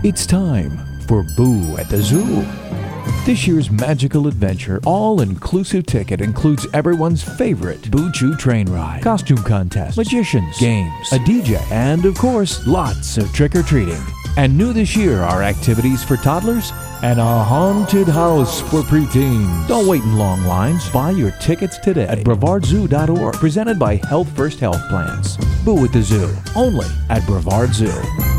It's time for Boo at the Zoo. This year's magical adventure all-inclusive ticket includes everyone's favorite Boo Choo train ride, costume contest, magicians, games, a DJ, and of course, lots of trick-or-treating. And new this year are activities for toddlers and a haunted house for preteens. Don't wait in long lines. Buy your tickets today at BrevardZoo.org. Presented by Health First Health Plans. Boo at the Zoo, only at Brevard Zoo.